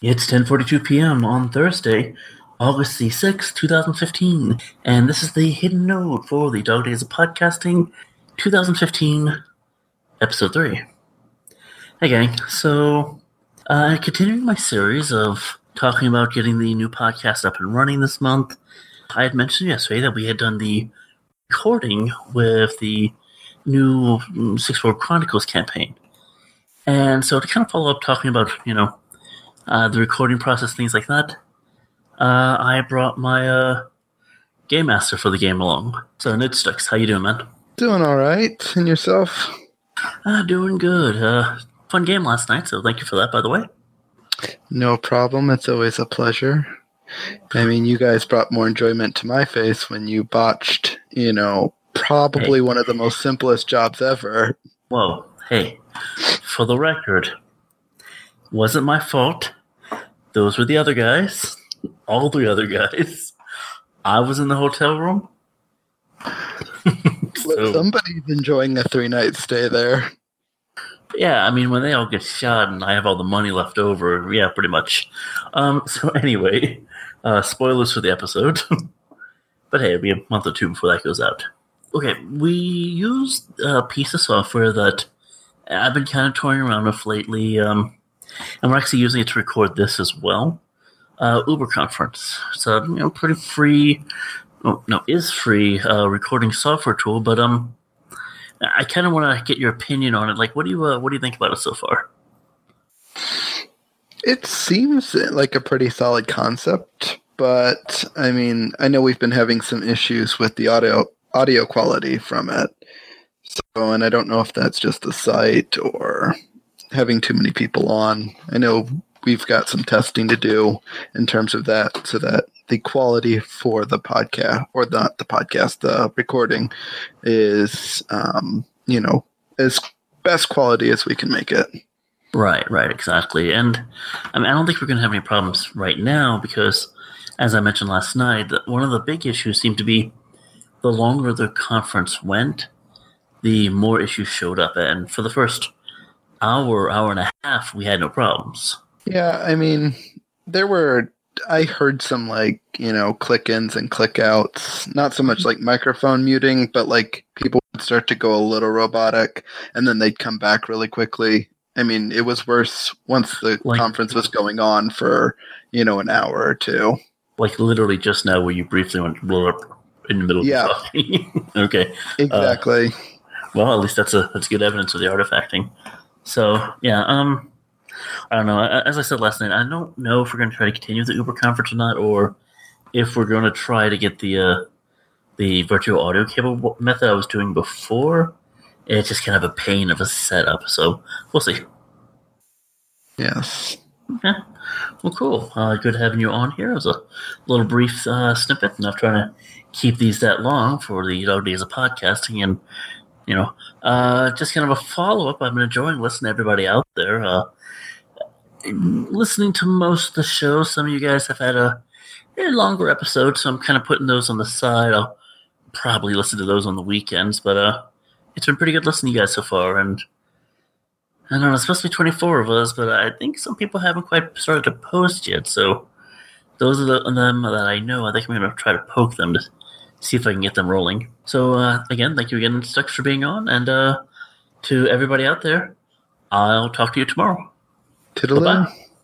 It's 10:42 p.m. on Thursday, August the 6th, 2015, and this is the hidden note for the Dog Days of Podcasting 2015, Episode 3. Hey gang, so continuing my series of talking about getting the new podcast up and running this month, I had mentioned yesterday that we had done the recording with the new Six World Chronicles campaign. And so to kind of follow up talking about, the recording process, things like that, I brought my game master for the game along. So, Nitstux, how you doing, man? Doing all right. And yourself? Doing good. Fun game last night, so thank you for that, by the way. No problem. It's always a pleasure. I mean, you guys brought more enjoyment to my face when you botched, probably one of the most simplest jobs ever. Whoa. Hey, for the record, wasn't my fault. Those were the other guys. All the other guys. I was in the hotel room. So, somebody's enjoying a 3-night stay there. Yeah, I mean, when they all get shot and I have all the money left over, yeah, pretty much. So anyway, spoilers for the episode. But hey, it'll be a month or two before that goes out. Okay, we used a piece of software that I've been kind of toying around with lately, and we're actually using it to record this as well. Uber Conference. It's a pretty free, free recording software tool, but I kind of want to get your opinion on it. Like, what do you think about it so far? It seems like a pretty solid concept, but I mean, I know we've been having some issues with the audio quality from it. So, and I don't know if that's just the site or having too many people on. I know we've got some testing to do in terms of that, so that the quality for the podcast, or not the podcast, the recording is, as best quality as we can make it. Right, exactly. And I mean, I don't think we're going to have any problems right now because, as I mentioned last night, one of the big issues seemed to be the longer the conference went, the more issues showed up. And for the first hour and a half, we had no problems. Yeah, I mean, I heard some click-ins and click-outs, not so much like microphone muting, but like people would start to go a little robotic and then they'd come back really quickly. I mean, it was worse once the conference was going on for, an hour or two. Like literally just now where you briefly went blurp in the middle of talking. Okay. Exactly. Well, at least that's good evidence of the artifacting. So, yeah, I don't know. As I said last night, I don't know if we're going to try to continue the Uber conference or not, or if we're going to try to get the virtual audio cable method I was doing before. It's just kind of a pain of a setup, so we'll see. Yes. Yeah. Well, cool. Good having you on here. It was a little brief snippet. Not trying to keep these that long for the Dog Days of Podcasting, and just kind of a follow-up. I've been enjoying listening to everybody out there. Listening to most of the shows. Some of you guys have had a longer episode, so I'm kind of putting those on the side. I'll probably listen to those on the weekends, but it's been pretty good listening to you guys so far. And I don't know, it's supposed to be 24 of us, but I think some people haven't quite started to post yet. So those are them that I know. I think I'm going to try to poke them to see if I can get them rolling. So again, thank you again, Stux, for being on, and to everybody out there, I'll talk to you tomorrow. Toodaloo. Bye-bye.